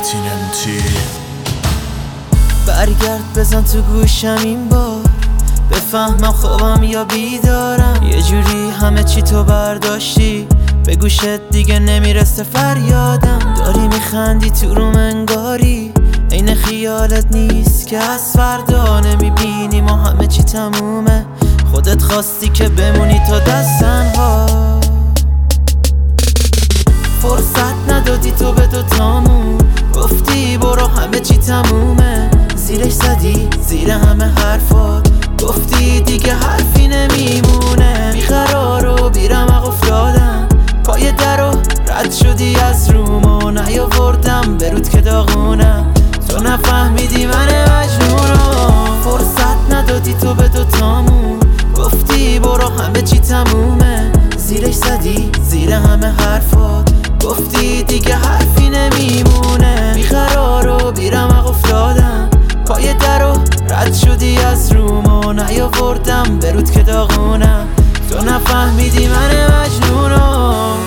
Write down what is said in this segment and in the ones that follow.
کنتیننتی. برگرد بزن تو گوشم این بار، بفهمم خوابم یا بیدارم. یه جوری همه چی تو برداشتی، به گوشت دیگه نمیرسه فریادم. داری میخندی تو روم انگاری، عین خیالت نیست که از فردا نمیبینی ما همه چی تمومه. خودت خواستی که بمونی تا دست تنها، فرصت ندادی تو به دوتامون. گفتی برو همه چی تمومه، زیرش زدی زیر همه حرفات. گفتی دیگه حرفی نمیمونه، بیقرار و بیرمق افتادم پای در و رد شدی از روم و نیاوردم به رود که داغونم. تو نفهمیدی من مجنونم، فرصت ندادی تو به دوتامون. گفتی برو همه چی تمومه، زیرش زدی زیر همه حرفات. گفتی دیگه حرفی نمیمونه، بیقرار و بیرمق افتادم پای در و رد شدی از روم و نیاوردم به رود که داغونم. تو نفهمیدی من مجنونم.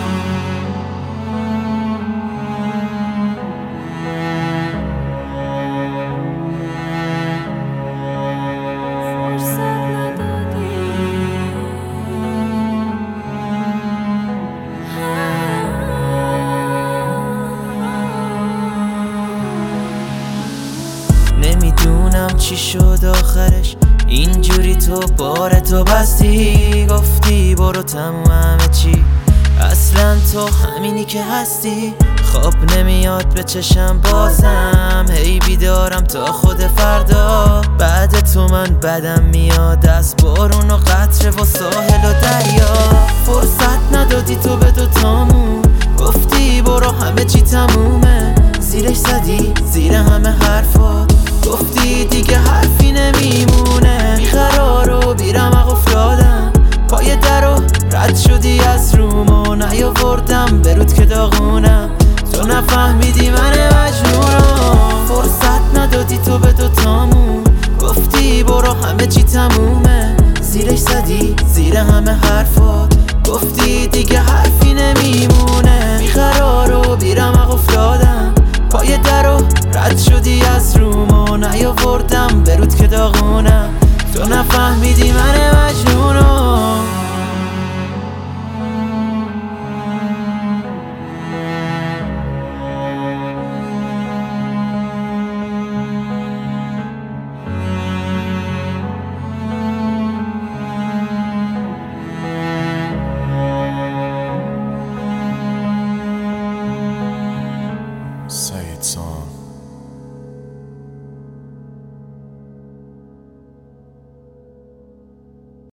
نمیدونم چی شد آخرش، اینجوری تو بارتو بستی. گفتی برو تموم همه چی، اصلا تو همینی که هستی. خواب نمیاد به چشم بازم، هی بیدارم تا خود فردا. بعد تو من بدم میاد از بارون و قطره و ساحل و دریا. فرصت ندادی تو به دوتامون. گفتی برو همه چی تمومه، زیرش زدی زیر همه حرفات. گفتی دیگه حرفی نمیمونه، بیقرار و بیرمق افتادم پای در و رد شدی از روم و نیاوردم به رود که داغونم. تو نفهمیدی من مجنونم، فرصت ندادی تو به دوتامون. گفتی برو همه چی تمومه، زیرش زدی زیر همه حرفات. گفتی دیگه حرفی نمیمونه، بیقرار و بیرمق افتادم پای در و رد شدی از روم و نیاوردم به رود که داغونم. تو نفهمیدی من مجنونم.